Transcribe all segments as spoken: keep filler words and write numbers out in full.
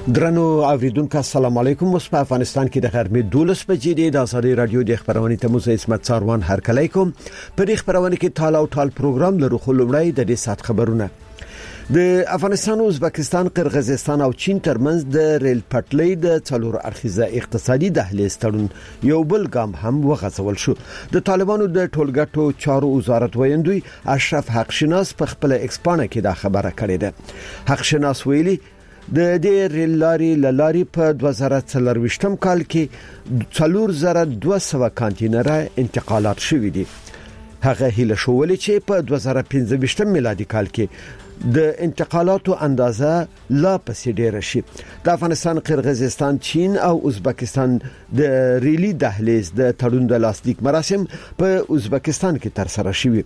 درنو اوریدونکو السلام علیکم. اوس په افغانستان کې د غرمې دولس بجې د آزادي رادیو د خبرونې ته موږ اسمت ساروان هرکلی کوم. په دې خبرونه کې ټال او ټال پروګرام لرو، خو لومړی د دې سات خبرونه. د افغانستان، ازبکستان، قرغیزستان او چین ترمنځ د ریل پټلۍ د څلور اړخیزه اقتصادي دهلیز تړون یو بل ګام هم وغځول شو. د طالبانو د ټولګټو چارو وزارت ویندوی اشرف حقشناس په خپل ایکسپانه کې دا خبره کړې ده. حقشناس ویلي د دې ریل لارې لارې په دوه زره څلرويشتم کال کې څلور زره دوه سوه کانټینره انتقالات شوې دي. هغه هیله شوولې چې په دوه زره پنځه میلادي کال کې د انتقالاتو اندازه لا پسې ډیره شي. د افغانستان، قرغیزستان، چین او ازبکستان د ریلی دهلیز د تړون د لاسلیک مراسم په ازبکستان کې تر سره شوي.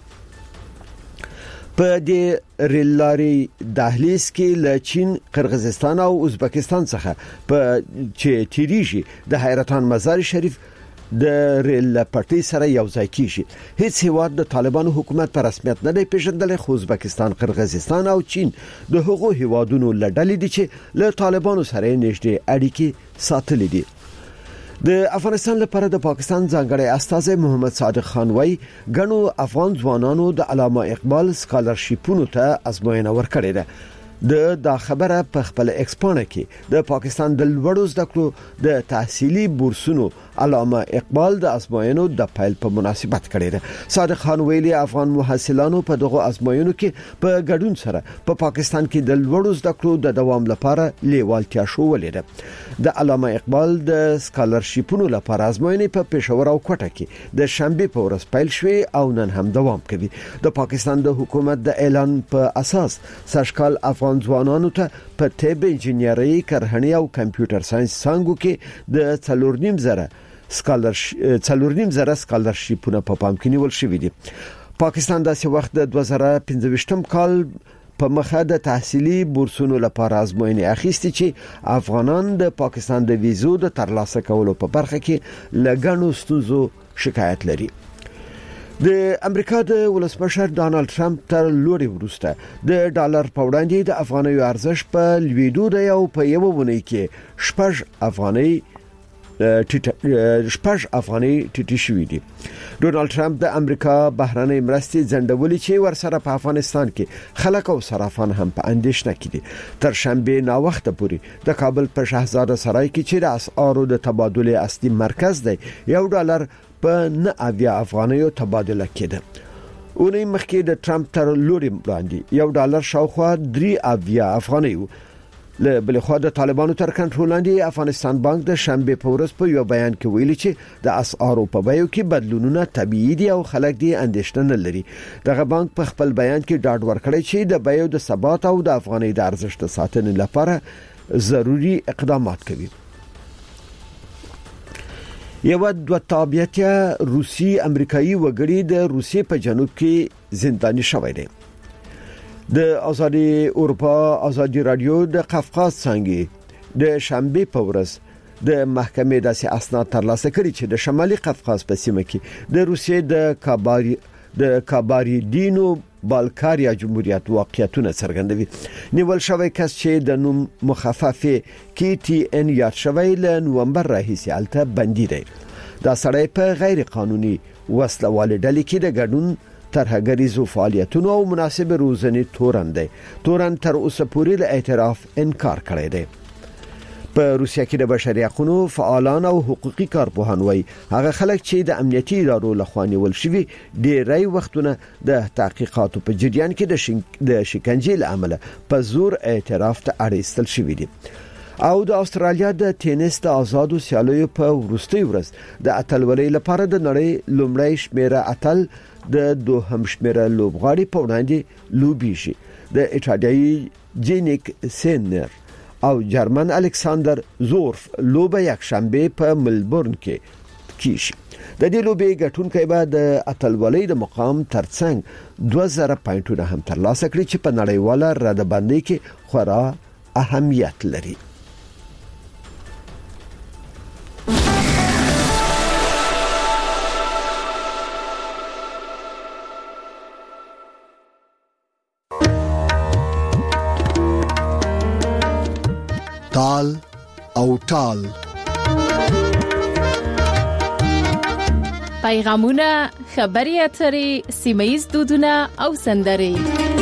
په دې ریل لارې دهلیز کې له چین، قرغیزستان او ازبکستان څخه په چې تیریږي د حیرتان مزار شریف د ریل پټلۍ سره یو ځای کیږي. هیڅ هیواد د طالبانو حکومت په رسمیت نه دی پیژندل، خو ازبکستان، قرغیزستان او چین د هغو هیوادونو لړل دي چې له طالبانو سره نږدې اړیکې ساتلې دي. د افغانستان لپاره د پاکستان ځانګړی استازی محمد صادق خان وای غنو افغان ځوانانو د علامه اقبال سکالرشیپونو ته ازموینه ورکړې ده. د دا خبره په خپل ایکسپانه کې د پاکستان د لوړو زده کړو د تحصیلي بورسونو علامه اقبال د ازموینو د پیل په مناسبت کړی ده. صادق خان ویلي افغان محصلانو په دغه ازموینو کې په ګډون سره په پا پاکستان کې د لوړو زده کړو د دوام لپاره لیوالتیا شوولې ده. د علامه اقبال د سکالرشیپونو لپاره ازموینې په پېښور او کوټه کې د شنبه په ورځ پیل شوې او نن هم دوام کوي. د پاکستان د حکومت د اعلان په اساس سرشکال افغان ځوانانو ته په طب، انجینرۍ، کرهڼې او کمپیوټر ساينس څانګو کې د څلور نیم زره سکالرشپ څلور نیم زره سکالرشیپونه په پام کې نیول شوې دي. پاکستان داسې وخت د دوه زره پنځه کال په مخه د تحصیلي بورسونو لپاره ازموینې اخیستي چې افغانان د پاکستان د ویزو د ترلاسه کولو په برخه کې لګڼو ستونزو شکایت لري. د امریکا د ولسمشر ډانلډ ټرمپ تر لوري وروسته د ډالر په وړاندې د افغانۍ ارزش په لویدو دی او په یو ونی کې شپږ افغانۍ شپږ افغانۍ ټیټې شوې دي. ډونالد ټرمپ د امریکا بهرنۍ مرستې ځنډولې چې ورسره په افغانستان کې خلک او صرافان هم په اندېښنه کې دي. تر شنبه نا وخت پورې د کابل په شاهزاده سرای کې چې د اسعارو د تبادله اصلي مرکز دی یو ډالر په نه اویا افغانیو تبادله کېده. اونۍ مخکې د ټرمپ تر لوري وړاندې یو ډالر شاوخوا درې اویا افغانیو. له بل خوا د طالبانو تر کنټرول لاندې افغانستان بانک د شنبه په ورځ په یو بیان کې ویلي چې د اسعارو په بیو کې بدلونونه طبيعي دي او خلک دې اندېښنه نه لري. دغه بانک په خپل بیان کې ډاډ ورکړی چې د بیو د ثبات او د افغانۍ د ارزښت ساتنې لپاره ضروری اقدامات کوي. یو د تابعیت روسي امریکایي وګړي د روسیې په جنوب کې زنداني شوی دی. د آزادي اروپا آزادي رادیو د قفقاز څنګه د شنبه په ورځ د محکمې داسې اسناد ترلاسه کړي چې د شمالي قفقاز په سیمه کې د روسیې د کاباری د کاباریدینو بالکاریا جمهوریت واقعیتونه څرګندوي. نیول شوی کس چې د نوم مخفف کی ټي ان یاد شوی له نومبر راهیسې الته بندي دی. دا سړی په غیر قانوني وسله والي ډلې کې د ګډون ترهګریزو فعالیتونو او مناسب روزنې تورن دی. تورن تر اوسه پورې له اعتراف انکار کړی دی. په روسیه کې د بشري حقوقو فعالان او حقوقي کارپوهان وایي هغه خلک چې د امنیتي ادارو لخوا نیول شوي ډېری وختونه د تحقیقاتو په جریان کې د د شکنجې له امله په زور اعتراف ته اړ ایستل شوي دي. او د استرالیا د ټینس د آزادو سیالیو په وروستي ورځ د اتلولۍ لپاره د نړۍ لومړی شمیره اتل د دوهم شمیره لوبغاړي په وړاندې لوبیږي. د ایټالیایي جینیک سینر او جرمن الکساندر زورف لوبه یک شنبه په ملبورن کې کیږي. د دې لوبې ګټونکي به د اتلولۍ د مقام ترڅنګ دوه زره پاینټونه هم ترلاسه کړي چې په نړیواله ردبندۍ کې خورا اهمیت لري. تال او ټال. پیغامونه، خبري اترې، سیمه‌ییز دودونه او سندرې.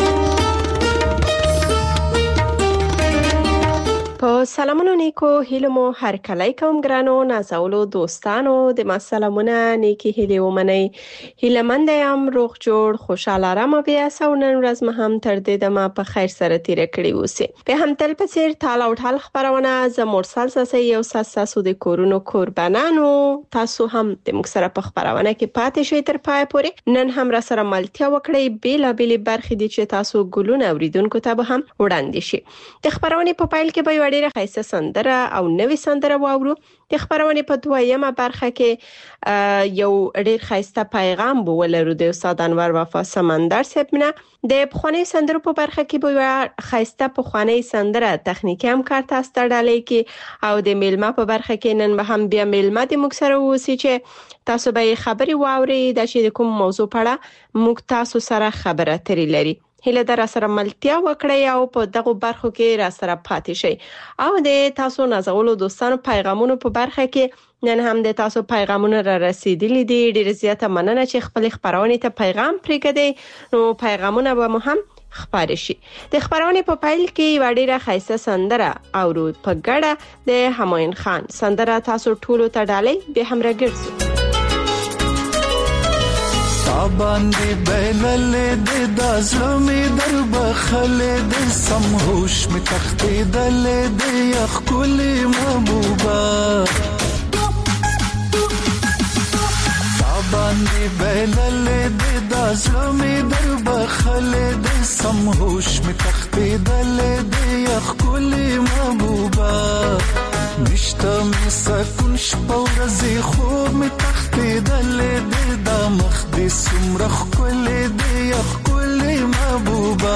په سلامونو نیکو هیلو مو هر کله کوم ګرانو نازولو دوستانو د ما سلامونه نیکی هیلې ومنئ. هیله مند یم روغ جوړ خوشاله آرام بیا سونن ورځ مه هم تر دې د ما په خیر سره تیر کړی اوسه. په هم تل پسیر تال او ټال خبرونه ز مرسل ساسي یو ساسو د کورونو قربانانو تاسو هم د موږ سره په خبرونه کې پاتې شئ تر پای پورې. نن هم را سره ملتیا وکړئ بیل بیل برخې دي چې تاسو ګلونه اوریدونکو ته به هم وړاندې شي. د خبرونه په پایل کې به ډیره خیسته سندره او نوې سندره واورو. د خبرونه په دویمه برخه کې یو ډیر خیسته پیغام بو ولرو د استاد انور وفا سمندر سپنه. د پخوانی سندرو په برخه کې به خیسته پخوانی سندره تخنیکی هم کار تاسو ته ډالۍ کې او د میلمه په برخه کې نن به هم بیا میلمه د موږ سره وسی چې تاسو به خبري واوري د چې کوم موضوع پړه موږ تاسو سره خبره ترې لري. هله در سره ملتیا وکړی او په دغه برخو کې را سره پاتې شي او د تاسو نازولو دوستانو پیغامونو په برخه کې نن هم د تاسو پیغامونه را رسیدلي دي. ډیر زیاته مننه چې خپل خبرونه ته پیغام پرېږدئ. نو پیغامونه به مو هم خبر شي. د خبرونه په پایل کې وړيره خیسه سندره او رو په ګډه د هماین خان سندره تاسو ټولو ته ډالۍ به هم راګرځو. باندې بیلل د دازلمي در بخل د سمهوش می تختې دل د یخ کلی محبوبا باندې بیلل د دازلمي در بخل د سمهوش می تختې دل د یخ کلی محبوبا نشته می سکون شپه ورځې خوب می تختې دل د دمخ د سمرخ کل د یخ کل محبوبا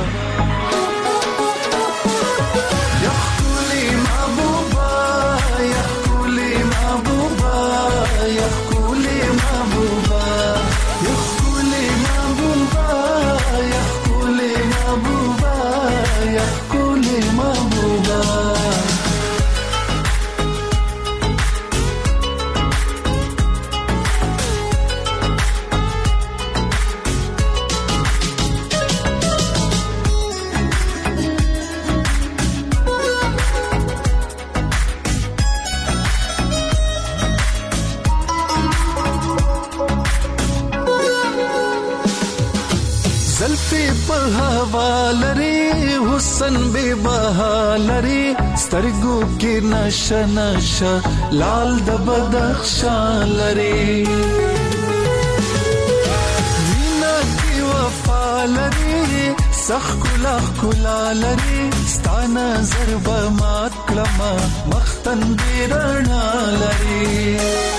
یخ کل محبوبا یخ کل محبوبا یخ کل محبوبا یخ کل محبوبا یخ کل محبوبا یخ کل محبوبا لري حسن بے بها لري سترګو کې نشه نشه لال د بدخشان لري مینا کې وفا لري سخ کلا کلا لري ستانه ضرب مات کلمه مختن بیرنا لري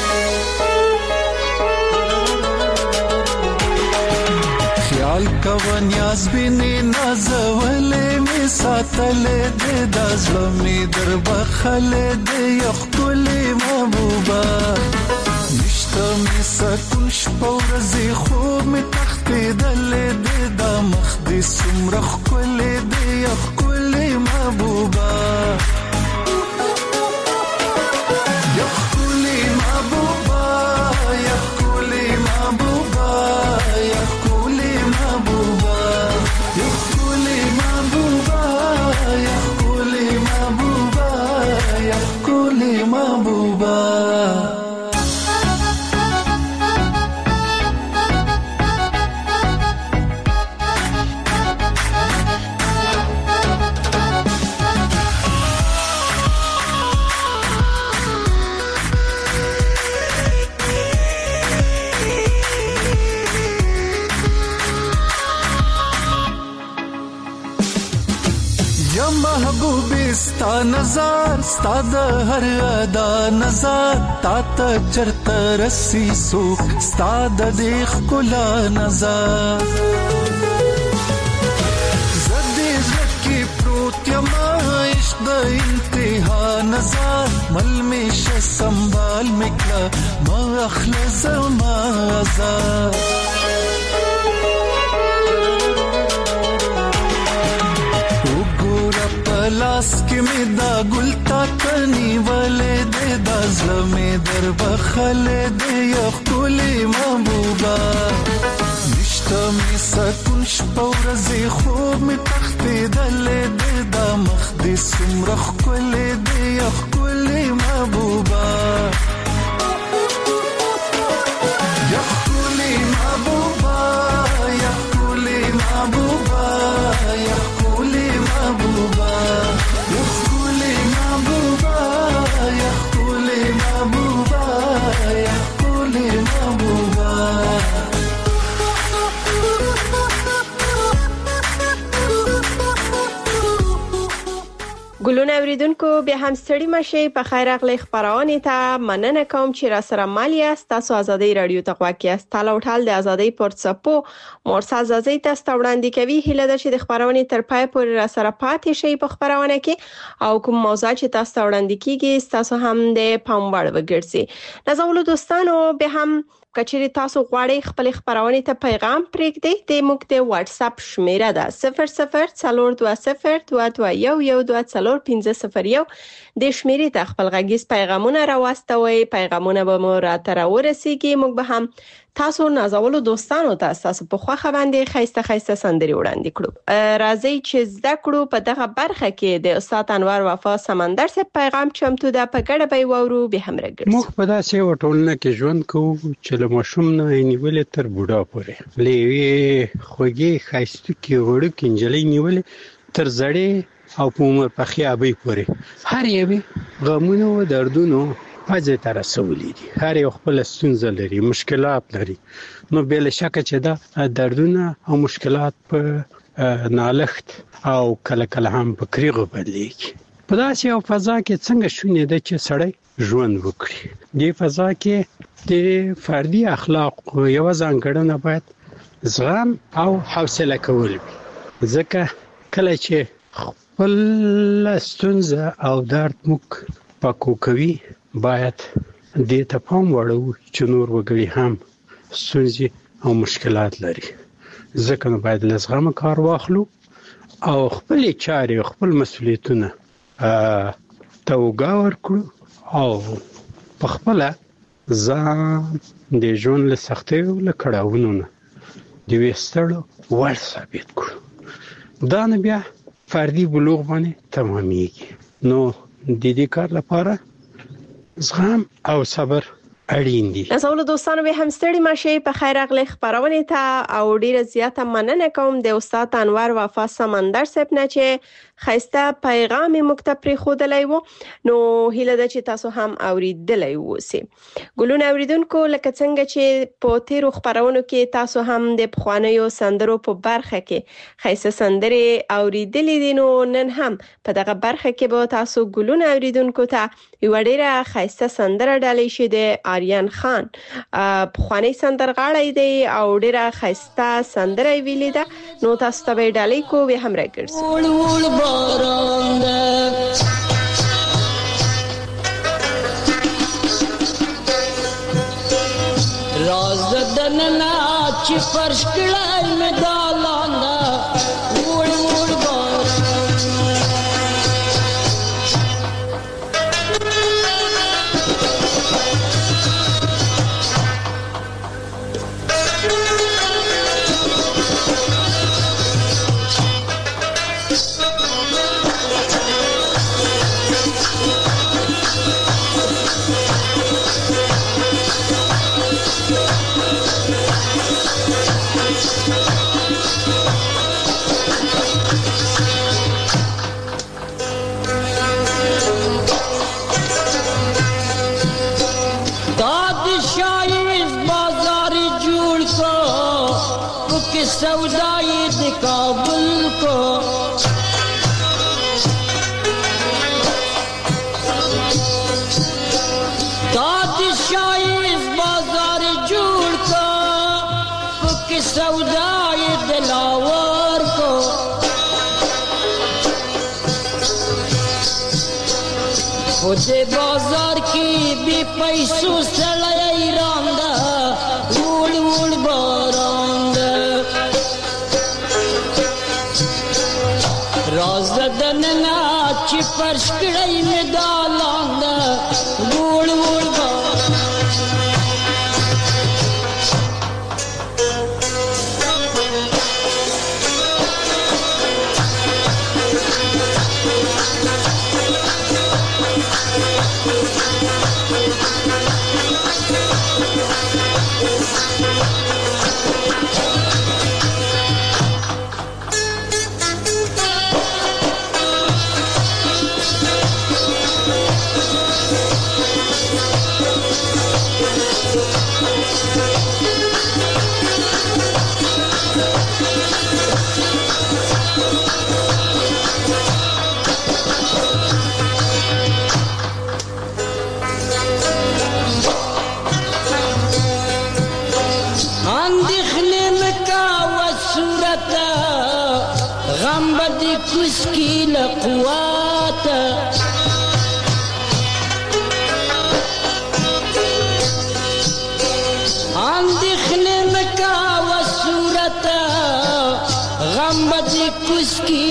خیال کوان یاز بینی نازولی می ساتلی دی دازلمی در بخلی دی یخ کلی محبوبا نشتا می سکون شپا ورزی خوب می تختی دلی دی دا مخ دی سمرخ کلی دی یخ کلی محبوبا یخ کلی محبوبا یخ کلی محبوبا یخ کلی محبوبا یخ کلی محبوبا یخ کلی محبوبا یخ کلی محبوبا محبوبي ستا نظر ستا د هر ادا نظر تا ته چرته رسی سو ستا د دیخ کلا نظر زدی زکی پروت یما عشق د انتها نظر مل میش سنبال میکلا ما اخلص ما ازار لاس کې می دا ګل زلمې در بخله دې یو کلی محبوبا نشته می سکون شپه ورځې خوب می تختې دلې دې دا مخ دې سمره ښکلې دې یو کلی محبوبا یو کلی محبوبا یو کلی محبوبا یو کلی محبوبا یو کلی محبوبا یو کلی محبوبا یو کلی محبوبا ګلونه اوریدونکو به هم ستړي مشي په خیر اغلی خبرونه ته مننه کوم چې را سره مالیا تاسو ازادي رادیو ته غواکې است تل او ټال د ازادي پورتسپو مورس ازادي تاسو وړاندې کوي هله د چې د خبرونه تر پای پورې را سره پاتې شي په خبرونه کې او کوم موضوع چې تاسو وړاندې کیږي تاسو هم د پام وړ وګرځي نازولو دوستانو به هم کچېری تاسو غواړئ خپل خبرونه ته پیغام پرېږدئ د موږ د واتس اپ شمیره ده صفر صفر څلور دوه صفر دوه دوه یو یو دوه څلور پنځه صفر یو د شمیرې ته خپل غږیز پیغامونه راوستوي پیغامونه به مو راته راورسیږي موږ به هم تاسو نازولو دوستانو ته تاسو په خوخه باندې خیسته خیسته سندري وړاندې کړو راځي چې زده کړو په دغه برخه کې د استاد انور وفا سمندر څخه پیغام چمتو ده په ګډه به وورو به هم راګرځي موږ په داسې وټولنه کې ژوند کوو چې له ماشوم نه نیولې تر بوډا پورې لوي خوږی خیسته کې وړو کې انجلې نیولې تر زړې او په عمر په خیابې پورې هر یوه غمونو او دردونو پځه تر رسولې دي هر یو خپل ستونزه لري مشکلات لري نو بل شک چې دا دردونه او مشکلات په نالخت او کله کله هم په کریغو بدلېږي په داسې یو فضا کې څنګه شونې ده چې سړی ژوند وکړي دې فضا کې د فردي اخلاق یو ځانګړنه باید زغم او حوصله کول ځکه کله چې خپل ستونزه او درد موږ پاکو کوي باید دې ته پام وړو چې نور وګړي هم ستونزې او مشکلات لري ځکه نو باید لزغم کار واخلو او خپل چارې خپل مسؤلیتونه توګه ورکړو او په خپل ځان د ژوند له سختیو له کړهونو نه د وستړو ور ثابت کړو دا نه بیا فردي بلوغ باندې تمامېږي نو د دې کار لپاره زغم او صبر اړین دي نازولو دوستانو به هم ستړي مشي په خیر اغلی خبرونه ته او ډیره زیاته مننه کوم د استاد انور وفا سمندر صاحب نه چې خیسته پیغام مکتب خودلای وو نو هیله ده چې تاسو هم اوریدلای ووسی ګلونه اوریدونکو لکه څنګه چې په تیرو خبرونو کې تاسو هم د پخوانیو سندرو په برخه کې خیسته سندري اوریدلې دي نو نن هم په دغه برخه کې به تاسو ګلونه اوریدونکو ته یو ډیره خیسته سندره ډالې شي د آریان خان پخوانی سندرغاړی دی او ډیره خیسته سندره ویلې ده نو تاسو ته ډالې کو به هم راګرځي راز دننا چې فرش کړای مې دالاندا وړ وړ بار सौदाई दे काबुल को तादशाही इस बाजार जुड़ को कि सौदाई दिलावर को खुदे बाजार की भी पैसों से लई रांदा उड़ उड़ बारांदा राज दन नाच چې فرش کړی مې دا لاندې وړ وړ उसकी लक़वात आंदिखने में का वसूरत गम बदी उसकी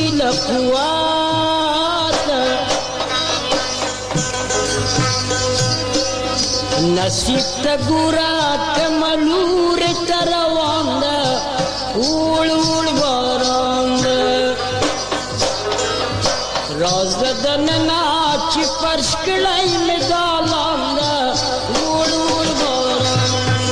लक़वात नसीब तगुरा कमलूर तरवांद उड़ उड़ बारांद राज़दन नाच फर्श कलाई में डालांदा उड़ उड़ बारांद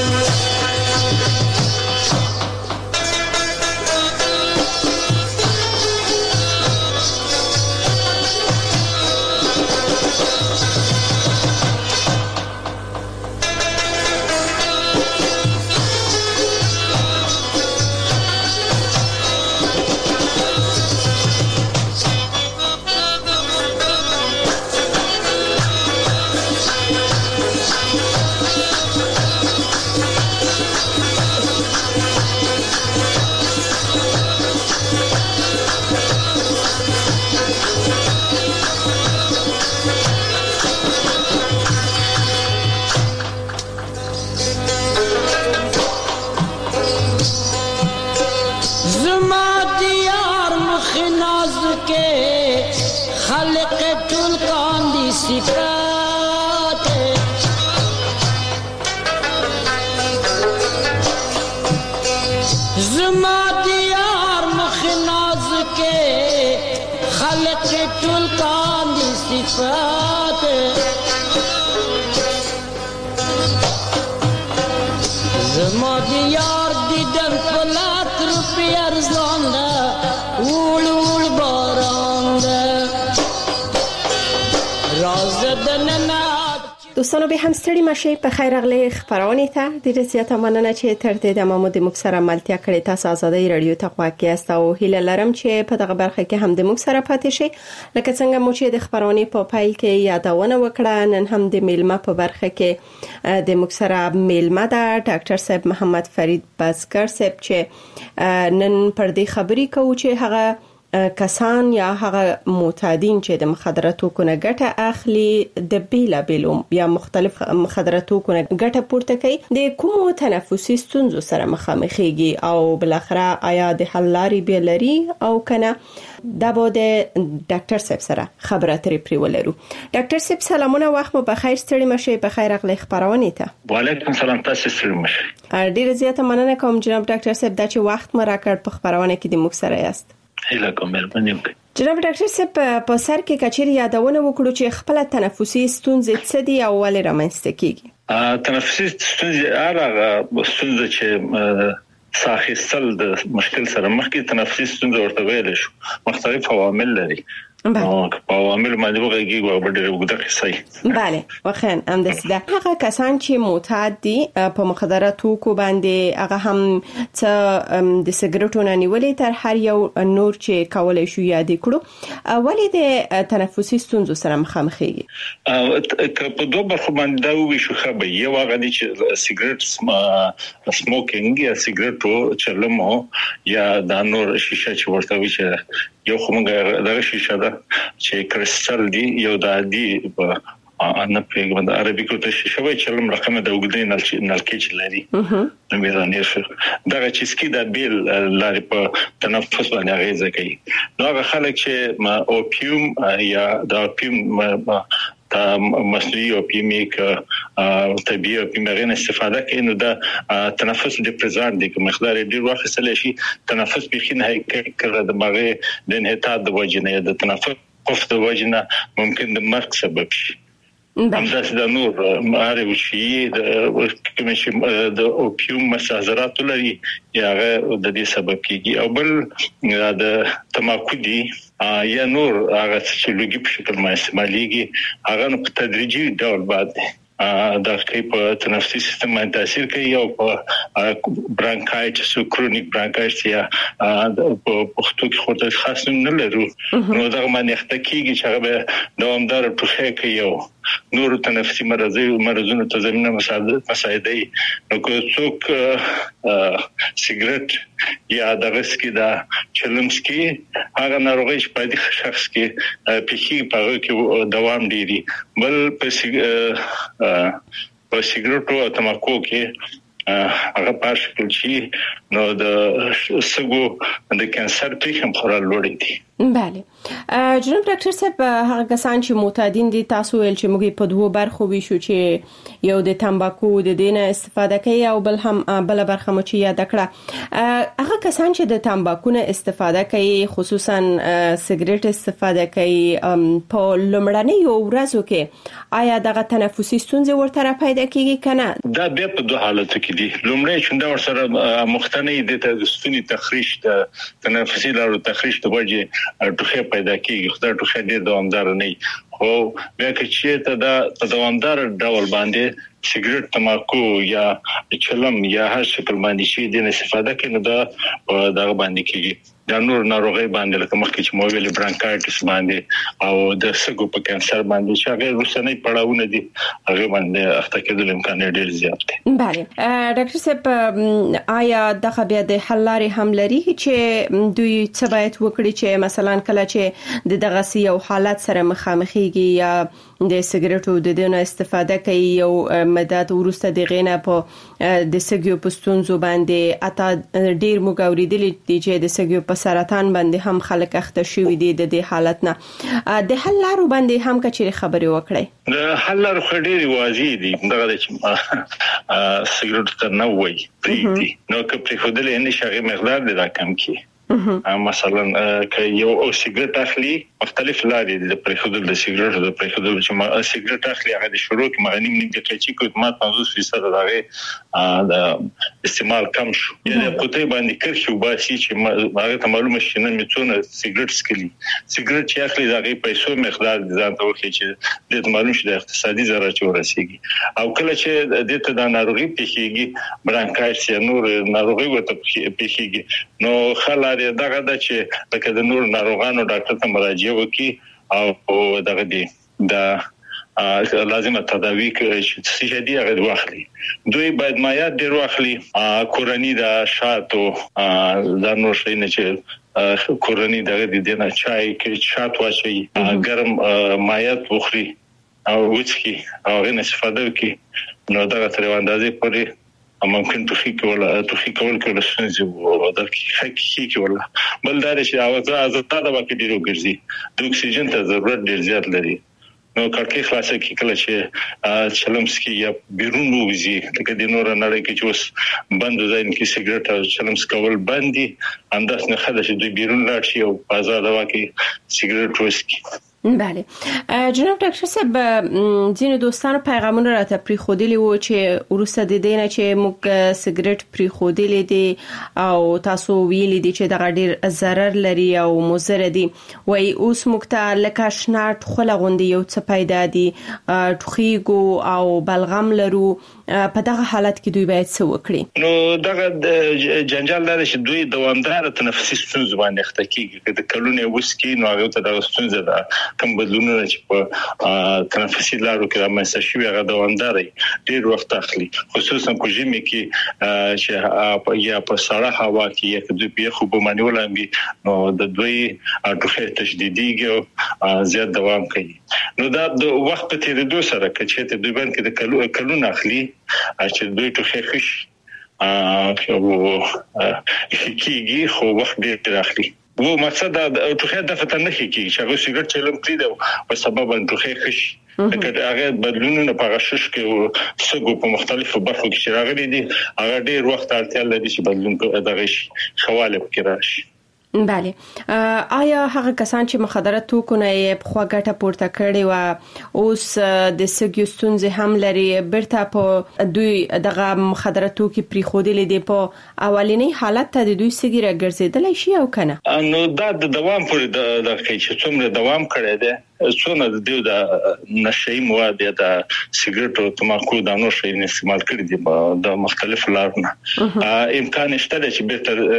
دوستانو به هم ستړي مشه په خیر اغلی خبرونه ته د رسیت مننه چې تر دې د مامو د مکسره ملتیا کړی تاسو آزادۍ رادیو تقوا کې است او هیله لرم چې په دغه برخه کې هم د مکسره پاتې شي لکه څنګه مو چې د خبرونه په پایل کې یادونه وکړه نن هم د میلمه په برخه کې د مکسره میلمه ده ډاکټر صاحب محمد فرید بزګر صاحب چې نن پر دې خبري کوي چې هغه کسان یا هغه معتادین چې د مخدراتو کو نه ګټه اخلي د بیلا بیلو یا مختلف مخدراتو کو نه ګټه پورته کوي د کومو تنفسي ستونزو سره مخامخېږي او بل اخره آیا د حل لارې به لري او کنه دا به د ډاکټر صاحب سره خبرې اترې پریولرو ډاکټر صاحب سلامونه وخت مو بخیر ستړي مشه په خیر اغلی خبرونه ته وعلیکم سلام تاسو ستړي مشه ډیر زیاته مننه کوم جناب ډاکټر صاحب دا چې وخت مو راکړ په خبرونه کې د مخ سره یاست هیله کوم مهرباني وکړئ جناب ډاکټر صاحب په سر کې کچېری یادونه وکړو چې خپل تنفسي ستونزې څه دي او ولې رامنځته کیږي تنفسي ستونزې هغه ستونزې چې ساخستل د مشکل سره مخ کې تنفسي ستونزې ورته ویل شو مختلف عوامل لري او عوامل باندې وګورئ او ډېر وګړي قصې bale واخین هم د سده هغه کسان چې معتاد دي په مخدراتو کو باندې هغه هم څه د سیګریټو نه نیولې تر هر یو نور چې کولای شو یاد کړو ولې د تنفسي ستونزو سره مخامخېږي په دوه برخو باندې دا وی شو خبر یو هغه چې سیګریټ سموکینګ یا سیګریټو چلمو یا د نور شیشه چې ورته وی چې یو کومه دغه شیشه ده چې کرسټل دی یو د عادي نه پیغام د عربي کو ته شوی چلم رقم د وګدې نل نلکې لري نو میرانه شو دا چې سکی د بیل لارې په تنفس باندې غیزه کوي نو هغه خلک چې اوپیوم یا د اوپیوم تا مصنوعي اوپیوم کې طبيعي اوپیوم غوښنه استفاده کوي نو د تنفس ډیپریزان دي کوم مقدار ډیر وخت سره شي تنفس بخینه کړه د مغه د انحطاط د وجنه د تنفس قفز د وجنه ممکن د مرګ سبب شي همداس د نور ماره وشي د کوم چې د اوپیوم مسازرات لري یا د دې سبب کیږي او بل د تماکو دي یا نور هغه چې لږی په شکل ما استعماليږي هغه په تدریجي ډول باندې دا کوي په تنفسي سیستم باندې تاثیر کوي او په برانکایټس او کرونیک برانکایټس یا په پښتو کې خورته خاص نه لرو نو دا باندې اختکیږي چې هغه دوامدار ټوخی کوي او نور تنفسي مرزي مرزونه ته زمينه مساعدي نو کو څوک سیګریټ یا د رسکي دا چلمسکي هغه ناروغي چې په دې شخص کې پېخي په کې دوام ډيري بل په په سیګریټو او تماکو کې هغه په شکل چې نو د سګو د کانسر پیښه خورا لوړ دي بله جناب ډاکټر صاحب هغه کسان چې معتادین دي تاسو ویل چې موږ په دوه برخو ویشو چې یو د تمباکو د دینه استفاده کوي او بل هم بل برخه مو چې یاد کړه هغه کسان چې د تمباکو نه استفاده کوي خصوصا سیګریټ استفاده کوي په لومړنۍ ورځو کې آیا دغه تنفسي ستونزې ورته پیدا کیږي کنه دا به په دوه حالتو کې دي لومړی چې دا ورسره مختنی د ستوني تخریش د تنفسي لارو تخریش د وجه ټوخه پیدا کیږي خو دا ټوخه ډیر دوامدار نه خو بیا چې ته دا دوامدار ډول باندې سیګریټ تماکو یا چلم یا هر شکل باندې شي د استفاده کوي نو دا دغه باندې کیږي دا نور ناروغي باندې لکه مخکې چې موویل برانکایټس باندې او د سګو په کانسر باندې چې هغه روسنۍ پړاوونه دي هغه باندې اخته کېدل امکان ډیر زیات دی بله ډاکټر صاحب آیا دغه بیا د حل لارې هم لري چې دوی څه باید وکړي چې مثلا کله چې د دغه یو حالت سره مخامخېږي یا د سیګریټو د دونه استفاده کوي او مدد ورسته د غینه په د سګیو په ستونزو باندې اته ډیر مګوریدل دي چې د سګیو په سرطان باندې هم خلک اخته شوی دي د دې حالت نه د حل لارو باندې هم کچې خبري وکړي د حل لارو خډيري واضح دي دغه چې سیګریټ ته نه وای پریدي نو که په خودل نه شغه مقدار د کم کی مثلا که یو او سیګریټ اخلي مختلف لارې د پرېخودل د سیګریټ د پرېخودل چې ما سیګریټ اخلي هغه د شروع کې مغنیم نه د چې کوم ما پنځوس فیصد دغه د استعمال کم شو یعنی قطعي باندې کرخي وباسي چې هغه ته معلومه شي نه میتونه سیګریټ سکلي سیګریټ چې اخلي دغه پیسو مقدار ځان ته وخی چې د معلوم شي د اقتصادي ضرر چې ورسیږي او کله چې د ته د ناروغي پیښیږي برانکایټس یا نور ناروغي ورته پیښیږي نو خلک دغه د چې لکه د نور ناروغانو ډاکټر ته مراجعه وکړي او دغه دی دا لازمه تداوی چې څه دي هغه واخلي دوی باید مایات ډیر واخلي کورنی د شاتو د نور شي نه چې کورنی دغه د دینه چای کې شات واچي ګرم مایات وخوري او وڅکي او غن استفاده وکړي نو دغه تر اندازې پورې ممکن توخی کول توخی کول کول څنګه وو دا کی کی ولا بل دا چې اوازه ازتا د واکې ډیرو ګرځي د اکسیجن ته ضرورت ډیر زیات لري نو کړکۍ خلاصه کی کله چې چلمسکی یا بیرون وځي لکه د نور نړۍ کې چې اوس بند ځای کې سیګریټ او چلمس کول باندې انداز نه خدای چې د بیرون لاړ شي او آزاد واکې سیګریټ وسکي بله جناب ډاکټر صاحب ځینې دوستانو پیغامونه راته پری خودلی وو چې ورسته د دینه چې موږ سیګریټ پری خودلی دي او تاسو ویلي دي چې دا ډیر ضرر لري او مضر دي وای اوس موږ ته لکه شناټ خلغوندي یو څه پیدا دي ټوخیګو او بلغم لرو په دغه حالت کې دوی باید څه وکړي نو دغه جنجال لري چې دوی دوامدار تنفسي ستونزې باندې اخته کیږي د کلونې وسکي نو هغه ته د ستونزې ده کوم بدلونونه چې په تنفسي لارو کې رامنځته شوي هغه دوامدار ډیر وخت اخلي خصوصا په ژمي کې چې یا په سړه هوا کې یا د بیا خو به مانیولم نو د دوی ټوخه تشدیدیږي زیات دوام کوي نو دا د وخت په تیریدو سره چې ته دوی باندې د کلون اخلي چې دوی ټوخه خش ا او کیږي خو وخت ډیر اخلي وو مقصد د ټوخه د فتنه کیږي چې هغه سیګریټ چلم کړی دا په سبب ان ټوخه خش دا هغه بدلونونه په غشش کې سګو په مختلفو برخو کې راغلي دي هغه ډیر وخت اړتیا لري چې بدلون دغه شواله کې راشي بله آیا هغه کسان چې مخدرات توکو نه په خواګټه پورته کړي و اوس د سګیستون زه هم لري برته په دوی دغه مخدرات توکي پری خودلې دي په اولینی حالت ته د دوی سګیره ګرځیدل شي او کنه نو دا د دوام پر د چې څومره دوام کړي دي څونه د دیو د نشئی مواد یا د سیګریټ او تماکو د نو شي استعمال کړي دي د مختلف لارونه امکان شته چې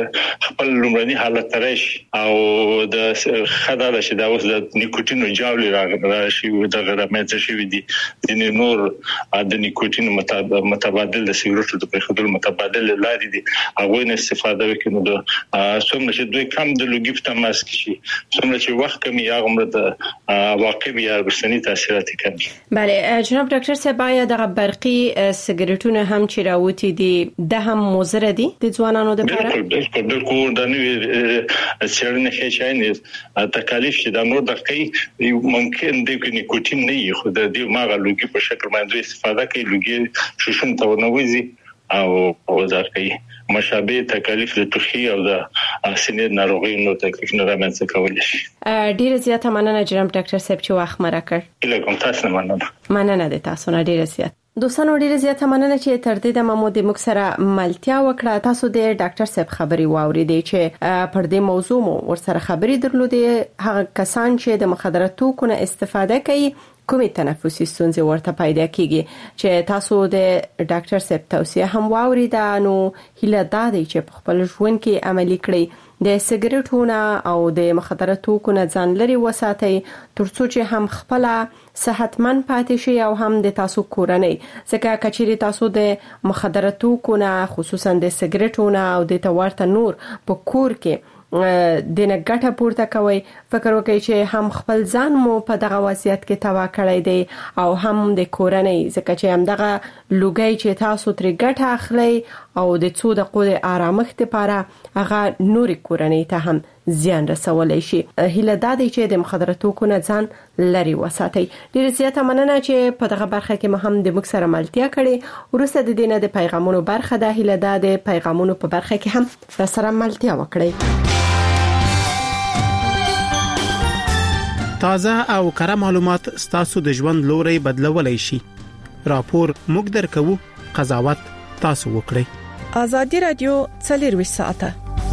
به خپل لومړني حالت راشي او د خدای چې دا اوس د نیکوتین او جاولي راشي د غرامت شي دي د نور د نیکوتین متبادل د سیګریټو د پخدل متبادل لاري دي هغه نه استفاده وکړي نو څومره چې دوی کم د لوګي په تماس کې څومره چې وخت کمی هغه مرته واقع بیا برسنی تاثیرات کوي بله جناب ډاکټر صاحب آیا د برقي سیګریټونو هم چې راوتی دي د هم مضر دي د ځوانانو لپاره بالکل بالکل د نوې څېړنې هیڅ تکالیف چې د نور د کوي ممکن د نیکوتین نه یو خو د دې ماغه لوګي په شکل باندې استفاده کوي لوګي شوشن ته ونوځي او وزار کوي مشابه تکالیف د ټوخي او د سینې ناروغیو نو تکلیف نه رامنځته کول شي ډیره زیاته مننه جناب ډاکټر صاحب چې وخت مرکړ الهام تاسو نه مننه مننه د تاسو نه ډیره زیات دوستانو ډیره زیاته مننه چې تر دې د مامو د مکسره ملتیا وکړه تاسو د ډاکټر صاحب خبري واوریدې چې پر دې موضوع مو ورسره خبري درلودې هغه کسان چې د مخدرات توکو نه استفاده کوي کومې تنفسي ستونزې ورته پیدا کیږي چې تاسو د ډاکټر صاحب توصیه هم واوریدا نو هیله دا دی چې په خپل ژوند کې عملي کړئ د سیګریټونو او د مخدرات توکو نه ځان لري وساتئ ترڅو چې هم خپل صحتمن پاتې شي او هم د تاسو کورنۍ ځکه کچېری تاسو د مخدرات توکو نه خصوصا د سیګریټونو او د تورته نور په کور کې د نه ګټه پورته کوي فکر وکړئ چې هم خپل ځان مو په دغه وضعیت کې توا کړی دی او هم د کورنۍ ځکه چې هم دغه لوګي چې تاسو تر ګټه اخلي او د څو دقیقو آرامښت لپاره هغه نوري کورنۍ ته هم زیان رسولای شي هله دا دی چې د مخدرات توکو نه ځان لري وساتئ ډیر زیاته مننه چې په دغه برخه کې مهم د مکسره ملتیا کړي ورسته د دینه د پیغامونو برخه ده هله دا د پیغامونو په برخه کې هم را سره ملتیا وکړي تازه او کره معلومات ستاسو د ژوند لوري بدلولای شي راپور موږ درکو قضاوت تاسو وکړئ ازادي رادیو څلور ساعته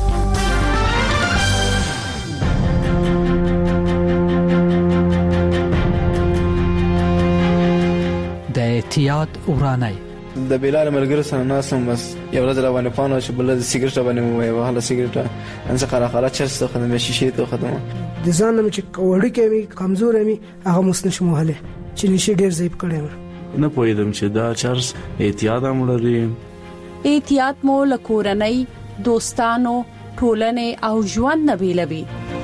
د احتیاط ورانای د بلال ملګرو سره ناسم بس یو ورځ روانه پانو چې بل د سیګریټ باندې وای وهله سیګریټ ان څه خره خره چرسته خدمت شي ته خدمت د ځان چې وړي کې کمزور مې هغه مسنه مهاله چې نشي ډیر ضعیف کړم نه پوهیدم چې دا چرس احتیاط هم لري احتیاط مو لکورنۍ دوستانو ټولنې او ژوند نه بیلوي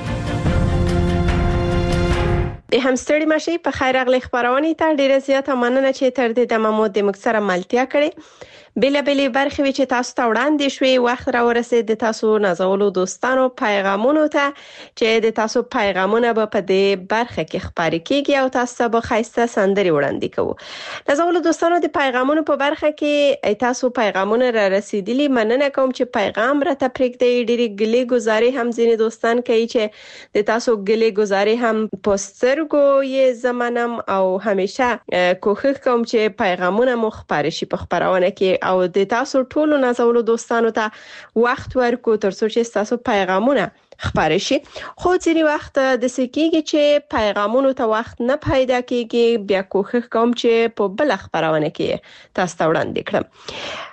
د همستړي مشي په خیر اغلی خبرونه ته ډیره زیاته مننه چې تر دې د مامو د مکسره ملتیا کړي بل بل برخه چې تاسو ته وړاندې شوي وخت را ورسید د تاسو نازولو دوستانو پیغامونو ته چې د تاسو پیغامونه به په دې برخه کې خبري کیږي او تاسو به خاصه سندري وړاندې کوو نازولو دوستانو د پیغامونو په برخه کې تاسو پیغامونه را رسیدلی مننه کوم چې پیغام را ته پرېږدئ ډېری ګلې گزاري هم ځینې دوستان کوي چې د تاسو ګلې گزاري هم پوسټرګو یې زمانم او همیشه کوښښ کوم چې پیغامونه مو خبري شي په خبرونه کې او د تاسو ټولو نازولو دوستانو ته وخت ورکو ترڅو چې تاسو پیغامونه خبري شي خو ځینې وخت د سکیږي چې پیغامونو ته وخت نه پیدا کیږي بیا کوښښ کوم چې په بل خبرونه کې تاسو ته وړاندې کړم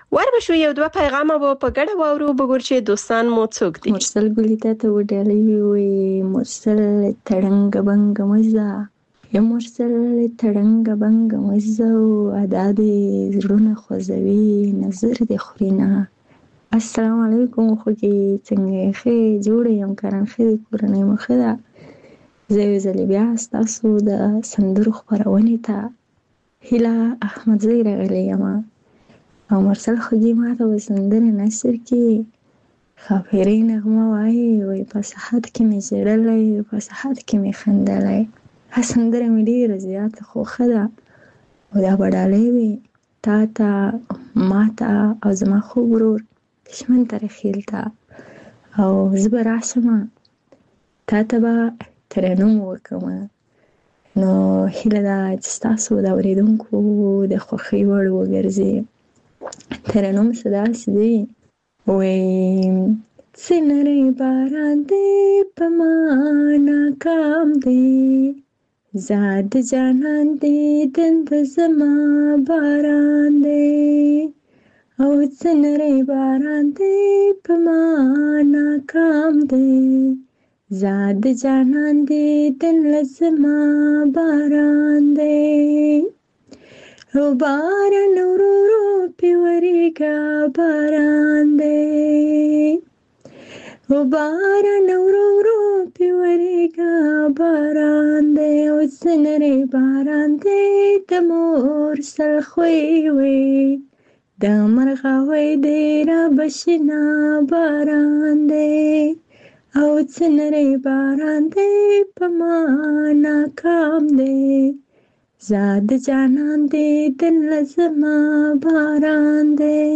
وربه شو یو دوه پیغام به په ګډه واورو بګور چې دوستان مو څوک دي. مرسل ګلیتا ته وډالې وي مرسل تړنګ بنګ مزه یا مرسل تړنګ بنګ مزه ادا دې زړونه خوځوي نظر دې خورينا. السلام علیکم خو کې څنګه ښه جوړ یم کارن ښه کورنۍ مخه ده. زه یو ځل بیا ستاسو د سندرو خپرونې ته هیله احمدزی راغلی یم او مرسل خوږی ماته و سندرې نشر کې خاپیرې نغمه وایي وایي په صحت کې مې ژړلی په صحت کې مې خندلی. ها سندره مې ډېره زیاته خوښه ده او دا به ډالۍ وي تا ته ما ته او زما خوږ ورور دشمن ترخیل ته او زه به راشم تا ته به ترنم وکړم. نو هیله ده چې ستاسو د اورېدونکو د خوښۍ وړ وګرځي. ترنم څه داسې دی وایي څه نری باران دی په ما ناکام دی زاد جانان دی دند زما باران دی او څه نری باران دی په ما ناکام دی زاد جانان دی دند زما باران دی او باران ورو ورو پیوریگا باران دی او باران ورو ورو پیوریگا باران دی او سنری باران دی د مور سلخوی وی د مرغاوی دی را بشنا باران دی او سنری باران دی په ما ناکام دی زاد جانان دی دل زما باران دی.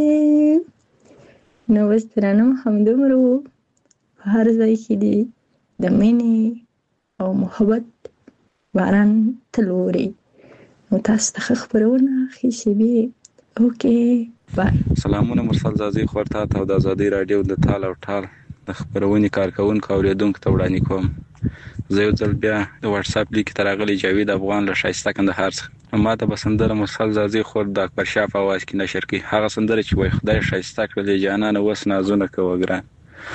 نو بس ترانم همدومرو په هر ځای کې دی د مینې او محبت باران تلوري. نو تاسو ته خبرونه ښې شوي. اوکې بای. سلامونه مرسل زازي خورتا ته د آزادۍ رادیو د تال او ټال د خبرونې کارکونکو اوریدونکو ته وړاندې کوم. زه یو ځل بیا د واتس اپ لیک ته راغلی جاوید افغان له شایسته کندهار څخه ما ته به سندره مرسل زازي خور د اکبر شاه په اواز کې نشر کړي. هغه سندره چې وای خدای شایسته کړلې جانانه وس نازونه کوه ګران.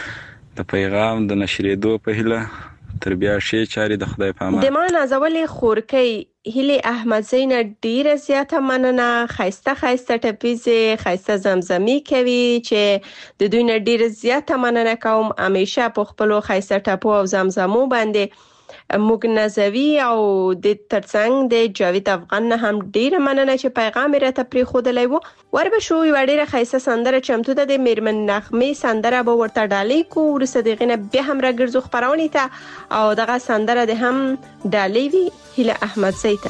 د پیغام د نشریدو په هیله تر بیا شي چاري د خدای په امان. د ما نازولې خورکۍ هیله احمدزی نه ډیره زیاته مننه. خایسته خایسته ټپیزه خایسته زمزمي کوي چې د دوی نه ډیره زیاته مننه کوم. همیشه په خپل خایسته ټپو او زمزمو باندې موږ نازوي او د ترڅنګ د جاوید افغان نه هم ډیره مننه چې پیغام راته پری خودلای وو. وربه شو یو ډیره خایسته سندره چمتو ده د میرمن نغمه سندره به ورته ډالۍ کو ورسته دغه نه به هم راګرځو خبرونه ته او دغه سندره ده هم ډالۍ وی هیله احمدزی ته.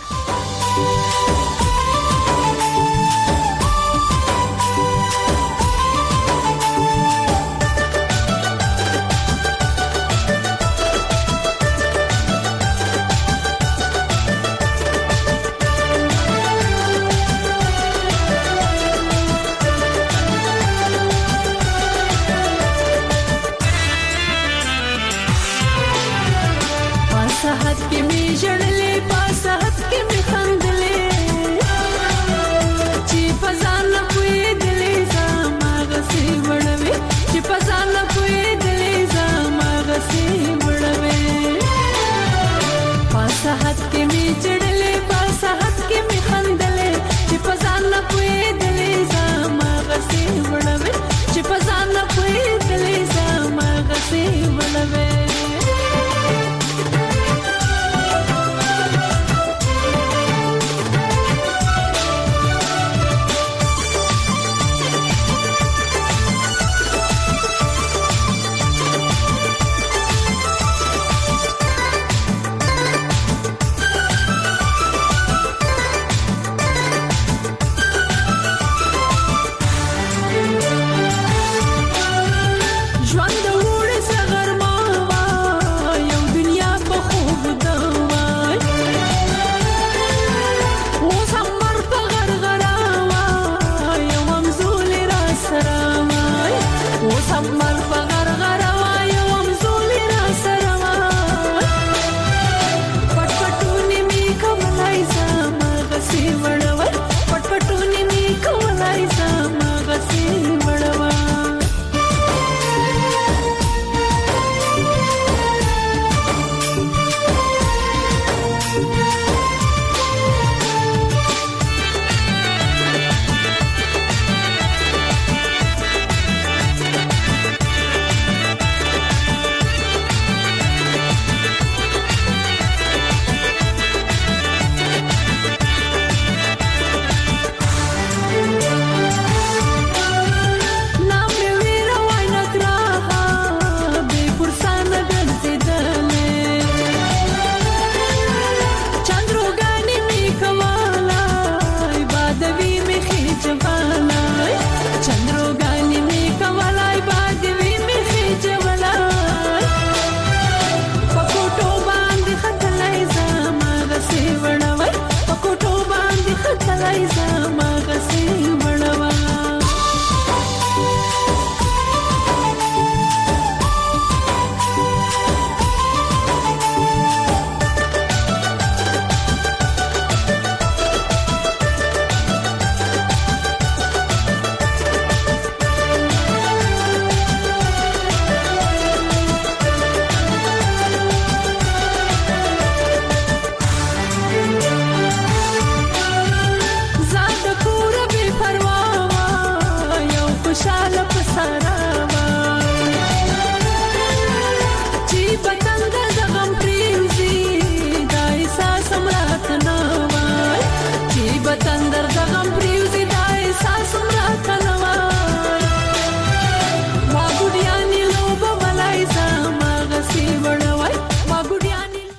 پټ پټونی می کولای زما غسی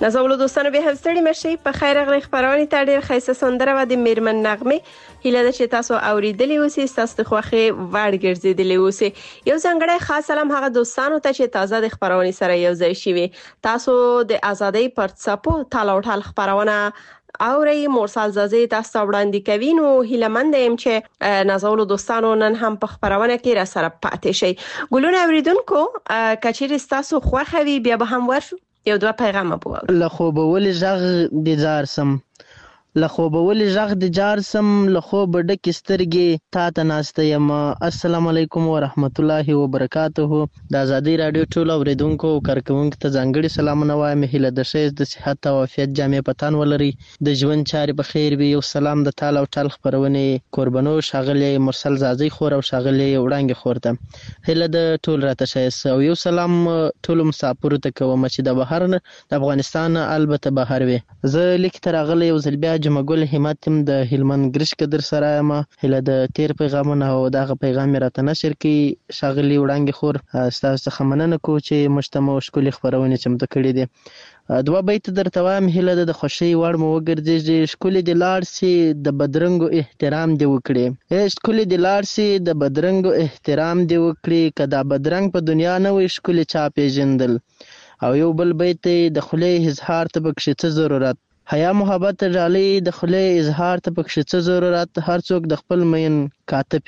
نازولو دوستانو به هم ستړي مشي په خیر غړي خبرونه ته ډیر خیسه سندره و د میرمن نغمه هیله ده چې تاسو اوریدلی اوسئ تاسو د خوخه وړ ګرځیدلی اوسئ یو څنګه خاص سلام هغه دوستانو ته چې تازه د خبرونه سره یو ځای شي تاسو د ازادۍ پر څپو تاله ټال خبرونه اوري مرسل زازي تاسو وړاندې کوي نو هیله مند يم چې نازولو دوستانو نن هم په خبرونه کې را سره پاتې شي ګلونه اوریدونکو کچېر تاسو خوخه وي بیا به هم ورشو یو دوه پیغام بوو له خوب ول ژغ د زارسم له خوب ول ژغ د جارسم له خوب ډک سترګې تا ته ناشته یم السلام علیکم ورحمت الله وبرکاته د ازادي رادیو ټول اوریدونکو کارکونکو ته ځانګړي سلامونه وایم هیله د شیز د صحت او عافیت جامع پتان ولري د ژوند چارې په خیر وي او سلام د تعالی او ټال خبرونه قربانو شاغلي مرسل زازي خور او شاغلي وړانګي خورته هیله د ټول راته شیز او یو سلام ټول مسافر ته کوم چې د بهر د افغانستان البته بهر وي زه لیک ترغله یو ځل بیا جمعګل همت د هلمند ګرش کدر سره ما هله د تیر پیغامونه او دغه پیغام راته نشر کی شاغلی وړانګي خور تاسو څخه مننه کو چې مجتمع شکل خبرونه چمته کړی دي دوا بیت درته وایم هله د خوشي وړ مو وګرځي شکل د لار سي د بدرنګو احترام دی وکړي شکل د لار سي د بدرنګو احترام دی وکړي کدا بدرنګ په دنیا نه وي شکل چا پیژندل او یو بل بیت د خله اظهار ته بکشي څه ضرورت حیا محبت جالي د خله اظهار ته پکښ څه ضرورت هر څوک د خپل مین کاته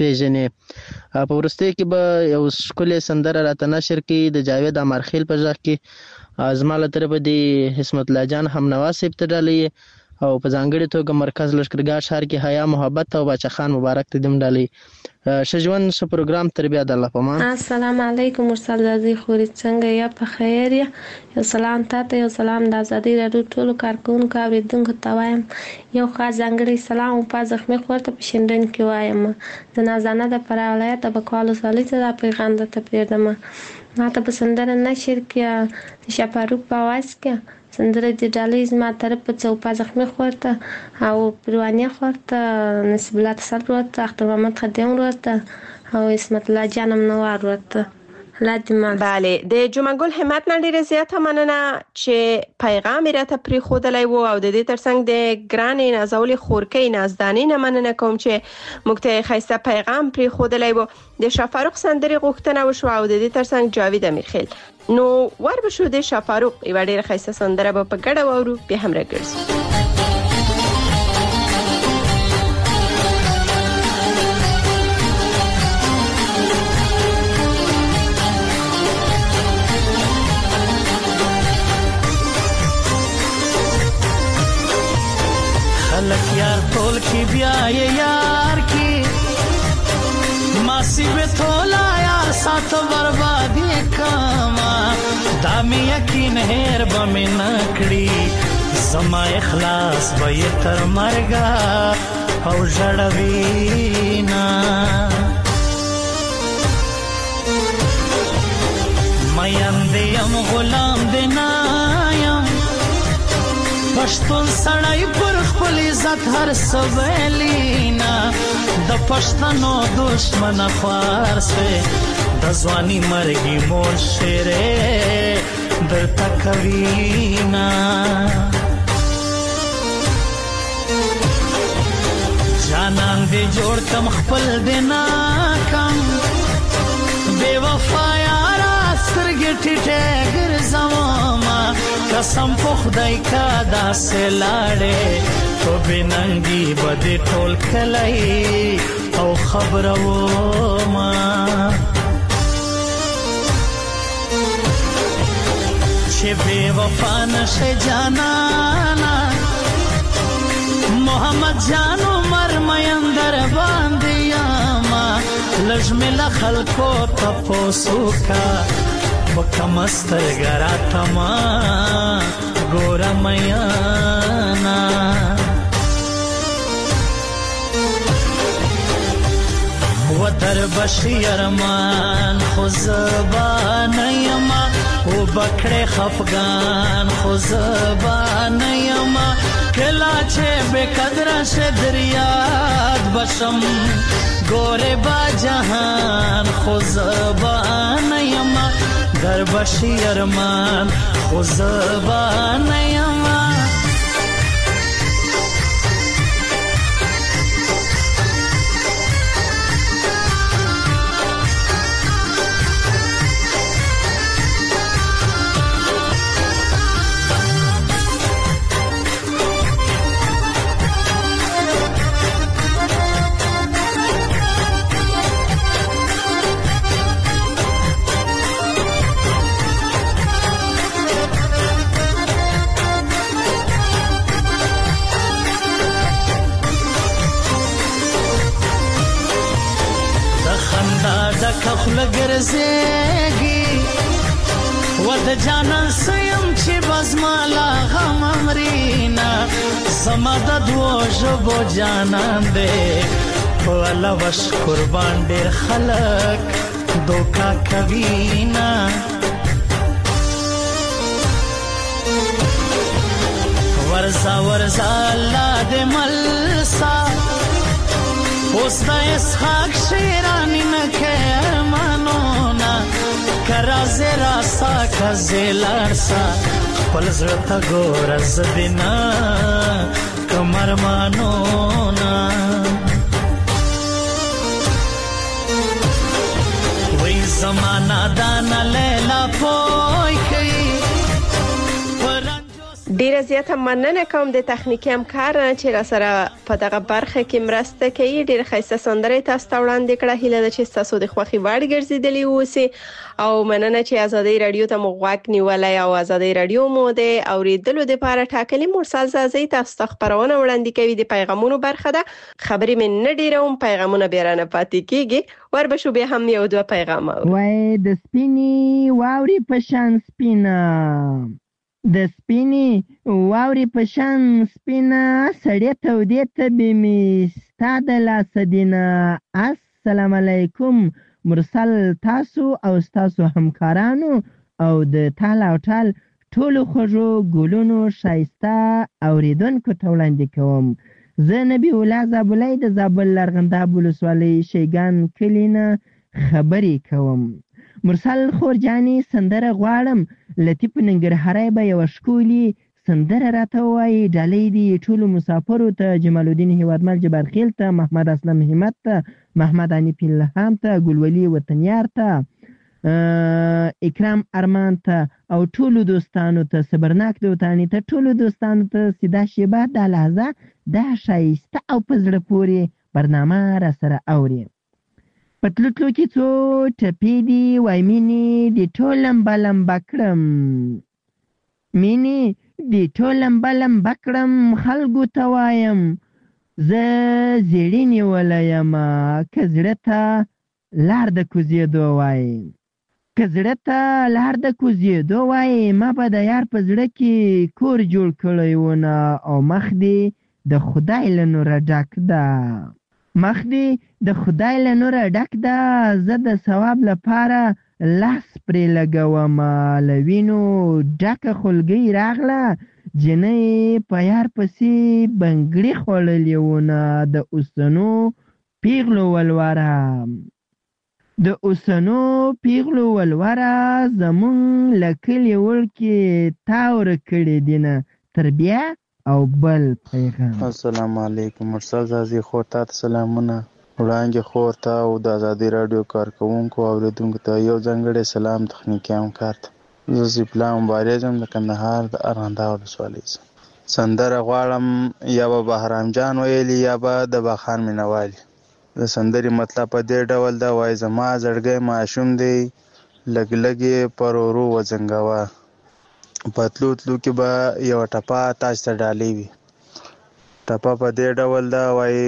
پیژنې په ورسته کې به یو شکل سندره راته نشر کې د جاوید امرخیل په ځخ کې ازماله طرف دی حسمت الله جان هم نواز ابتدالي او په ځانګړي توګه مرکز لشکرګاه شهر کې حیا محبت او بچا خان مبارک ته دم ډالي شجوان ش پروګرام تربیه د الله پمان السلام علیکم مرسل زازي خوري څنګه یا په خیر یا یو سلام ته یو سلام د ازادي رادیو ټولو کارکونکو اوریدونکو ته وایم یو خاص ځانګړي سلام په زخمي خورته په شندن کې وایم د نازانه د پر ولایت د بکوالو سالي ته پیغام ته پیډم ماته په سندره نشر کې شپاروک په واس کې سندره د ډالۍ ما طرف په څو زخمي خورته او پروانه خورته نسب الله تصل ورته اختر محمد خدیم ورته او اسمت الله جانم نوار ورته لازم بله د جمعګل همت نه ډیره زیاته مننه چې پیغام راته پری خودلای وو او د دې ترڅنګ د ګران نازول خورکې نازدانې نه مننه کوم چې مکته خیسته پیغام پری خودلای وو د شفاروق سندري غوښتنه وشو او د دې ترڅنګ جاوید امیرخیل نو ور بشو د شفاروق یو ډیره خیسته سندره په ګډه وورو به هم راګرځي خلک یار ټول کی بیا یار کی ماسی به تولا یار سات بربادی کما دامی یقین هر بمن کړي زما اخلاص به تر مرګا او جړوینا مېم دیم غلام دینایم پښتون سړی پر خپل عزت هر سویلینا د پښتنو دشمن فارسه د ځواني مرګي مور شیره در تکوینا جانان دې جوړ کم خپل دینا کم بے وفا یارا سترګې ټټه ګرځوما قسم په خدای کا داسې لاړې تو بننګي بده ټول کلای او خبرو ما چې بے وفا نشه جانانا محمد جانو مرمیندر باندې یاما لجمل خلکو تپوسو کا وکمستر ګراتما ګور میانا ودر بشیرمان خو زبان یما او بکړه خفغان خو زبان یما کلا چې به قدر شه دریاد بشم ګوره با جهان خو زبان یما در وشي ارمان خو زبانه یما کخل ګرځېږي و د جانان سیم چې بزمالا غم امرینا زما د دوه ژبو جانان دی والله وش قربان ډېر خلک دوکا کوي نه ورزا ورزا الله دې ملسا اوس د اسحاق شیرانی نکه ارمانونا کرا زیرا سا کزیلارسا خپل زړه ته ګوره زدینا کمرمانونا وی زمانہ دانا لیلا پوی کئی ډیره زیاته مننه کوم د تخنیکی همکار چې را سره په دغه برخه کې مرسته کوي. ډیره ښایسته سندره تاسو ته وړاندې کړه. هیله ده چې تاسو د خوښي وړ ګرځیدلی اوسئ او مننه چې آزادۍ رادیو ته مو غوږ نیولای او آزادۍ رادیو مو د اوریدلو لپاره ټاکلي. مرسل زازي تاسو ته خبرونه وړاندې کوي د پیغامونو برخه ده. خبرې مې نه ډیروم، پیغامونه بیرانه پاتې کیږي. وربشو به هم یو دوه پیغام وای د سپینی واوري پشان سپینا د سپینی واوري پشان سپینا سړی تودې ته به می ستاد لاس دینه. السلام علیکم مرسل تاسو او تاسو همکارانو او د ټال او ټال ټولو خوږو ګلونو شایسته اوریدونکو ته وړاندې کوم. زه نبی الله زابلای د زابل لرغنداب ولسوالۍ شیګان کلی نه خبرې کوم. مرسل خورجانی سندره غواړم. لطیف ننګرهاری به یو ښکلي سندره راته ووایي. ډالۍ دي ټولو مسافرو ته، جمال الدین هیوادمل جبارخیل ته، محمد اسلم همت ته، محمد حنیف الهام ته، ګلولي وطنیار ته، اکرام ارمان ته او ټولو دوستانو ته، صبرناک دوتانی ته، ټولو دوستانو ته سیده شیبه دا لحظه دا ښایسته او په زړه پورې برنامه را سره اوري. پتلوتلو کې څو ټپې دي وای مینې د ټول لمبه لمبه کړم، مینې د ټول لمبه لمبه کړم، خلکو ته وایم زه زیړی نیولی یم. که زړه ته لار د کوزېدو وای که زړه ته لار د کوزېدو وای ما به د یار په زړه کې کور جوړ کړی ونه او مخ دې د خدای له نوره ډک ده مخ دې د خدای له نوره ډک ده. زه د ثواب لپاره لاس پرې لګوم. له وینو ډکه خولګۍ راغله، جنۍ په یار پسې بنګړي خوړلې ونه. د اوسنو پیغلو ولوره د اوسنو پیغلو ولوره زمون له کلي وړکې تاوره کړې دینه. تر بیا او بل پیغام. السلام علیکم مرسل زازي خور ته سلامونه. وړاندې خور ته او د آزادۍ رادیو کارکونکو او اوریدونکو ته یو ځانګړی سلام تخنیکي همکار ته. زه سپلا مبارز یم د کندهار د ارغنداب ولسوالۍ. سندره غواړم، یا به بهرام جان ویلي یا به د بخان مینوالي. د سندرې مطلب په دې ډول ده، وایي زما زړګی ماشوم دی لږ لږ یې پر ورو وزنګوه. په تلو تلو کې به یوه ټپه تاسو ته ډالۍ وي. ټپه په دې ډول ده، وایي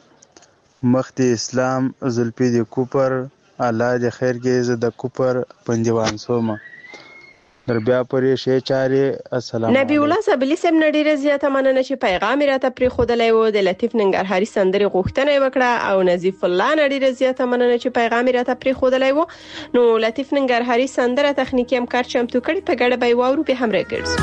مخ د اسلام زلفې د کوپر، الله دې خیر کې زه د کوپر پنجوان سومه. در بیا پرې شی چارې. السلام نبی الله زابلی سم نډیره زیاته مننه چې پیغام راته پرې خودلای وو. د لطیف ننګرهاري سندري غوښتنه وکړه او نظیف الله نډیره زیاته مننه چې پیغام راته پرې خودلای وو. نو لطیف ننګرهاري سندره تخنیکی همکار چمتو کړي په ګډه به وورو به هم راګرځي.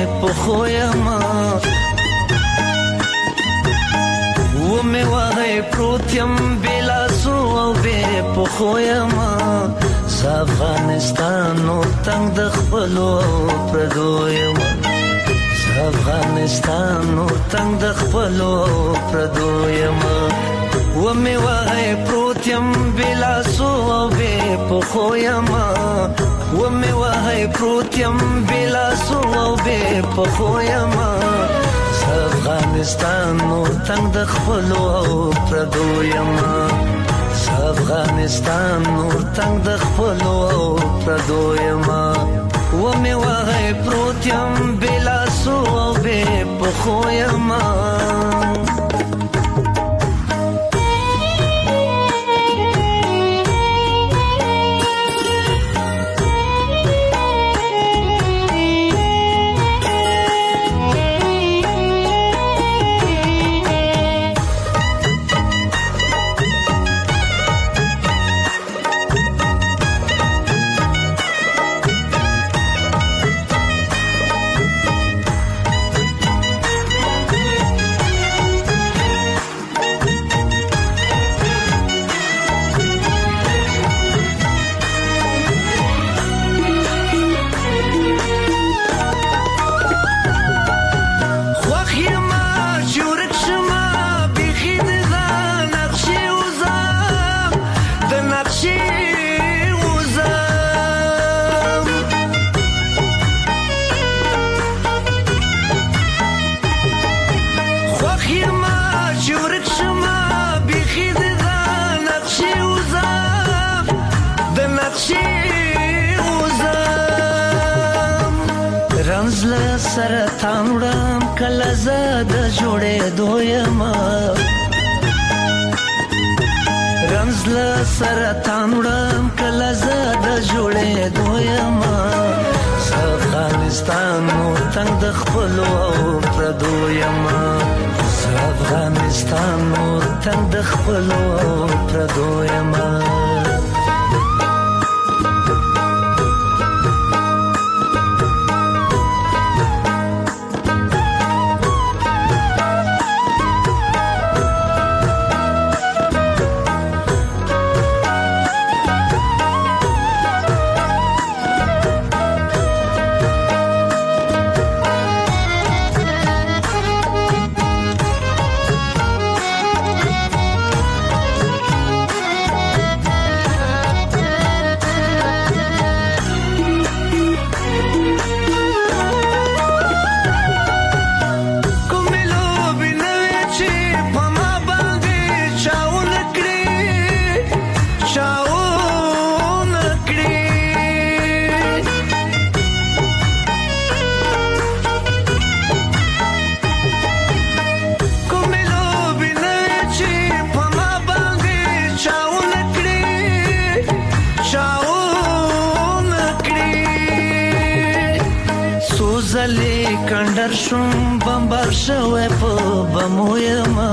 په خویما و می وای پروتیم بلا سو او به په خویما افغانستان نو تنگ د خپلو پردویم افغانستان نو تنگ د خپلو پردویم و می وای پروتیم بلا سو او به په خویما و می وای پروتیم بلا سو او به په خویما افغانستان نو تنگ د خپلو پردویم افغانستان نور تنگ د خپلو پردویما و می وای پروتیم بلا سو او به په خویما سرطان وړم کله زاد جوړې دویما رمزل سرطان وړم کله زاد جوړې دویما افغانستان نو تنگ د خپلو پردویما افغانستان نو تنگ د خپلو پردویما کندر شوم بمبار شوه په بمویما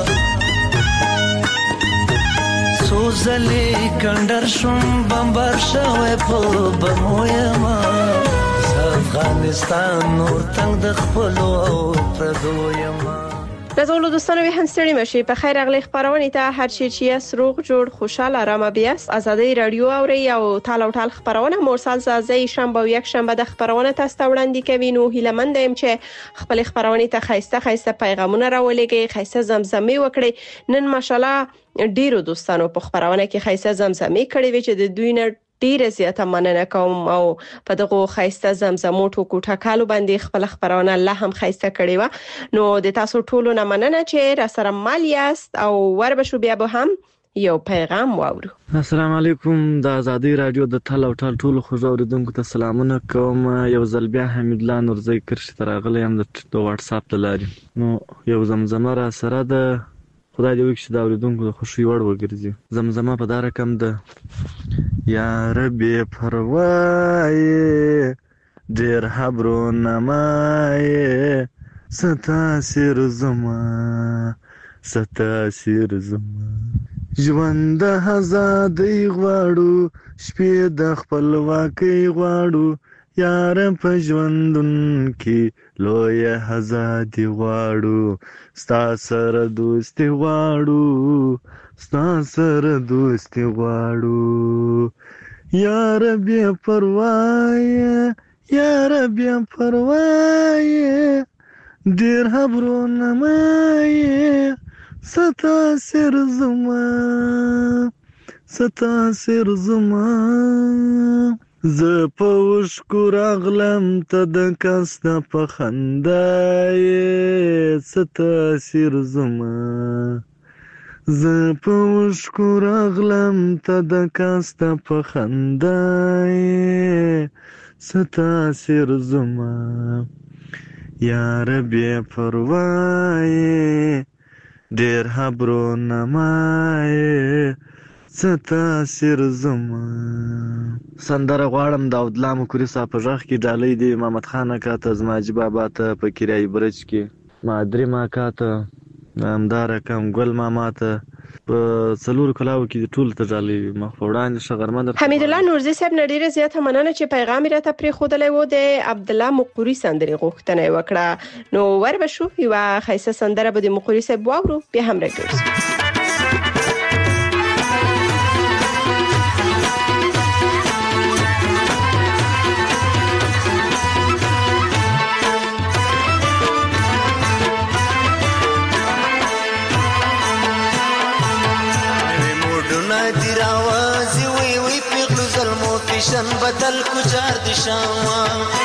سوزلی کندر شوم بمبار شوه په بمویما افغانستان نور تنگ د خپلو پردویما نازولو دوستانو به هم ستړي مشي په خیر اغلی خبرونه ته هر چی چې سروغ جوړ خوشاله آرام بیاست ازادي رادیو اوري او تاله تاله خبرونه مرسل زازي شنبه او یک شنبه د خبرونه تاسو وړاندې کوي نو هیلمند يم چې خپل خبرونه ته خایسته خایسته پیغامونه راولېږي خایسته زمزمه وکړي نن ماشاالله ډیرو دوستانو په خبرونه کې خایسته زمزمه کړې وي چې د دوی نه ډیره زیاته مننه کوم او په دغه خایسته زمزمو ټکو ټکالو باندې خپل خبرونه الله هم خایسته کړی و نو د تاسو ټولو نه مننه چې را سره مال یاست او ور بشو بیا به هم یو پیغام واورو. السلام علیکم د ازادي رادیو د تل او ټال ټولو خوږو اوریدونکو ته سلامونه کوم. یو ځل بیا حمید الله نورزی کرش ترغلی هم د واتس اپ لاري نو یو زمزمه را سره د خدای دې وکړي دا اوریدونکو د خوشي وړ وګرځي. زمزمه په دا رقم ده: یا ربي پروای ډیر حبرونه مای ستاسیر زما ستاسیر زما ژوند د آزادۍ غواړو شپې د خپلواکۍ غواړو یار په ژوندون کې لوی آزادي غواړو ستا سره دوستي غواړو ستا سره دوستي غواړو یار بیا پروايي یار بیا پروايي ډېر خبرونه مایې ستا سر زما ستا سر زما زه په اوښکو راغلم ته د کاسته په خندا یې ستا سر زما زه په اوښکو راغلم ته د کاسته په خندا یې ستا سر زما یار بیا پروايي ډېر خبرونه مایې ستا سر زما سندره غواړم د عبدالله مکوري صاحب په غږ کې ډالۍ دی محمد خان اکا ته زماجي بابا ته په کریایي برج کې مادري ماکا ته همدارکم ګل ماما ته په څلورو کلاو کې ټول ته ډالۍ وي مخ په وړاندې ښه غرمه درته حمید الله نورزي صاحب نه ډېره زیاته مننه چې پیغام یې راته پرېښودلی و د عبدالله مقوري سندرې غوښتنه یې وکړه نو ور به شو یوه ښایسته سندره به د مقوري صاحب واورو بیا هم راګرځو شن بدل کو چار دشاوا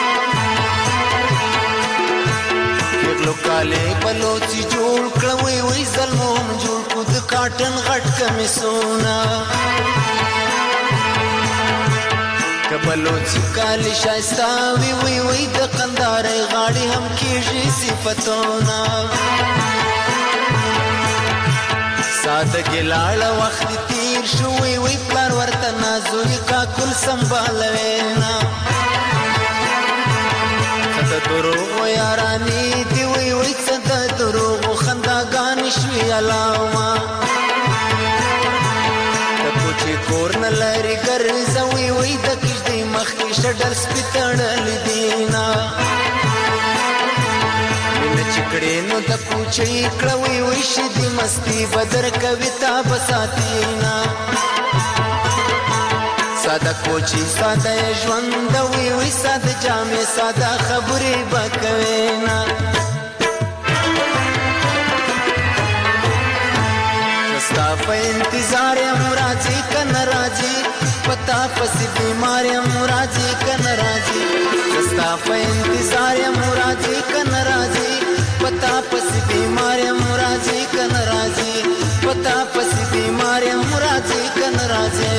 پیغلو کاله بلوچی جوړ کړوي وې ظلموم جوړ کو د کاټن غټ کمی سونا کبلوچی کاله شایستا وی وی وې د قندار غاړي هم کیږي صفاتونه ساده ګلاړه وخت تیر شوې وې پلار ورته نازوري کا کل سنبالوینا خد دروغ یارانی دی وې وې صد دروغ خنداګان شوي علاوه د کوچي کور نه لري ګرځوي وې د کښدې مخ کې شډل سپیتړل دینا چکړې نو د کوچي کړوي وې شدي مستی بدر کويتا بساتینا ساده کوچي ساده ژوند وې وې ساده جامې ساده خبرې بکوينا ستا په انتظار یم راځي کنه راځي پتا پس بیمار یم راځي کنه راځي ستا په انتظار یم راځي کنه راځي پتا پس بیمار یم راځي کنه راځي پتا پس بیمار یم راځي کنه راځي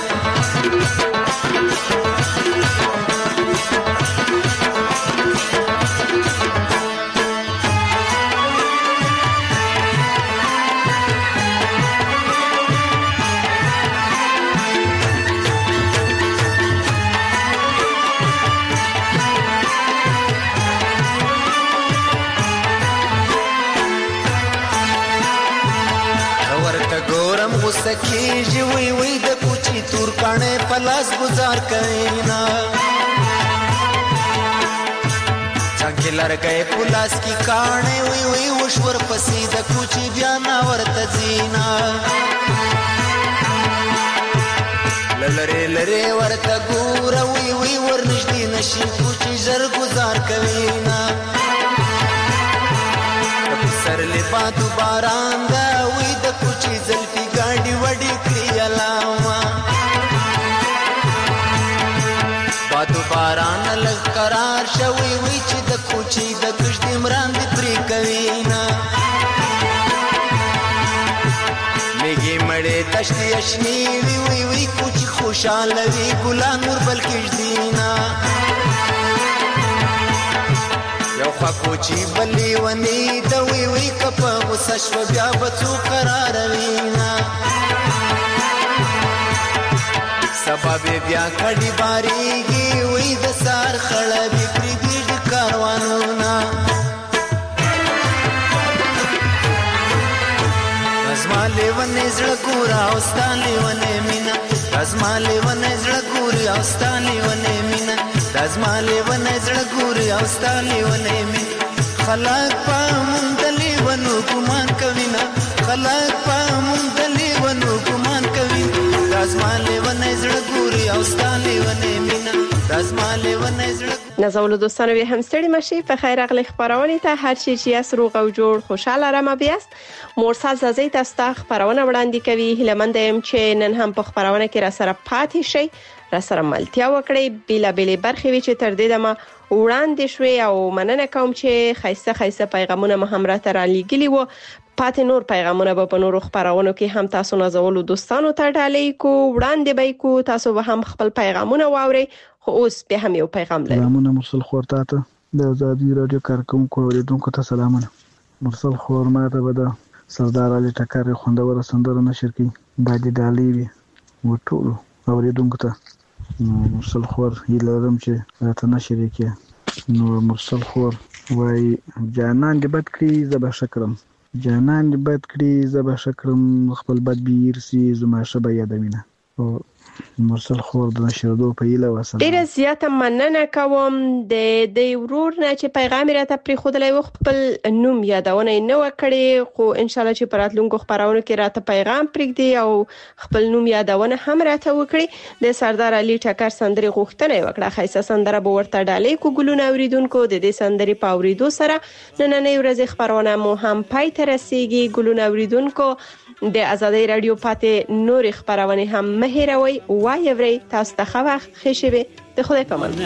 سکیږي وی وی د کوچي تور کانه پلاس گزار کینا څنګه لرګې پلاس کی کانه وی وی وشور پسې د کوچي بیا نا ورته زینا للری لری ورته ګور وی وی ورنږدې نشي کوچي زر گزار کینا سر لپا تو باران دا وی د کوچي زلفي ګاډي وډي کړی علاوه بادو باران لږ قرار شوي وی چې د کوچي د کښد عمران دي پرې کوينا میګي مړې تشتي اشني وی وی وی کوچي خوشاله وی ګلان نور بلکې دینا یو خوا کوچی بلی ونی د وی وی کپ غوسه شو بیا بچو قرار وینا سبب بیا کډی باریږي وی د سار خړه به پری دې کاروانونه ازما لیونه زړه ګورا اوستان لیونه مینا ازما لیونه زړه ګورا اوستان لیونه مینا دازماله ونه زړه ګوري او ستالي ونه می خلق پامون دلی ونو ګمان کوي نه خلق پامون دلی ونو ګمان کوي دازماله ونه زړه ګوري او ستالي ونه می نه دازماله ونه زړه نازولو دوستانو به هم ستړي مشي په خیر اغلی خبرونه ته هر شي چې اس روغ او جوړ خوشاله رمه بیاست مرسل زازی تاسو ته خبرونه وړاندې کوي هیلمند يم چې نن هم په خبرونه کې را سره پاتې شي را سره ملتیا وکړي بیلا بیلې برخې وی چې تر دې دمه وړاندې شوي او مننه کوم چې خیسته خیسته پیغامونه مهم را تر لګلی وو پاتې نور پیغامونه به په نورو خبرونو کې هم تاسو نازولو دوستانو ته ډالۍ کو وړاندې به کو تاسو به هم خپل پیغامونه واوري خو اوس به هم یو پیغام لري سلامونه مرسل خورتا ته د آزادي رادیو کارکونکو اوریدونکو ته سلامونه مرسل خور ماته به د سردار علي ټکر خوندور سندره نشر کړي باندې ډالۍ وي وټول اوریدونکو ته مرسل خور هیلرم چې راته نشر کړي نو مرسل خور وای جانان دې بد کړی زه به شکرم جانان دې بد کړی زه به شکرم خپل بد بیر سي زما شبه یادوینه او مرسل خور د نشردو په ایله وسله ډیره زیاته مننه کوم د د ورور نه چې پیغام راته پری خودلای و خپل نوم یادونه نه وکړي خو ان شاء الله چې پراتلونکو خبرونه کې راته پیغام پرېږدي او خپل نوم یادونه هم راته وکړي د سردار علي ټکر سندري غوښتنه وکړه خیسه سندره به ورته ډالۍ کو ګلونه اوریدونکو د دې سندري په اوریدو سره نننې ورځې خبرونه مو هم پای ته رسیږي ګلونه اوریدونکو د آزادۍ رادیو پاتې نور خبرونه هم مهیروي وای اوري تاسو ته خو خښې به د خدای په امان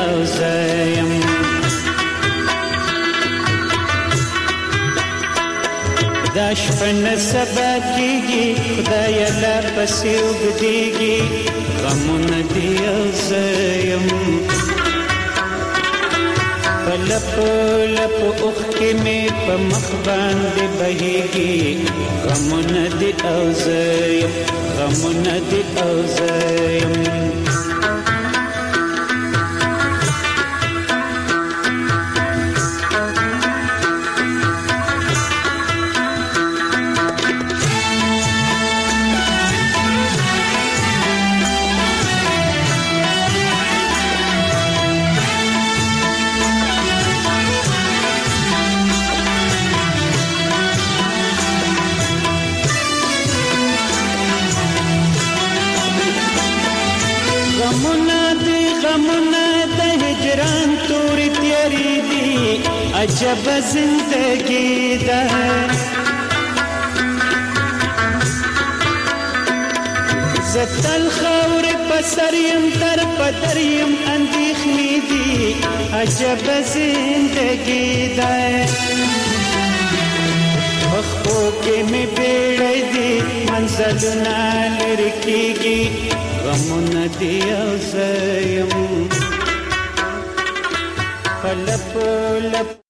دا شپن سبا کیږي خدای لا پسې وګديږي غمونه دی اوسم لپ لپ اوخ کې مې په مخ باندې بهيږي غمونه دي او زم غمونه دي او زم عجب زندگی ده زتل خور پسریم در پدریم اندیخنی دی عجب زندگی ده مخبو که می بیڑی دی منزلنا لرکیگی غمون دی اوزیم پلپ لپ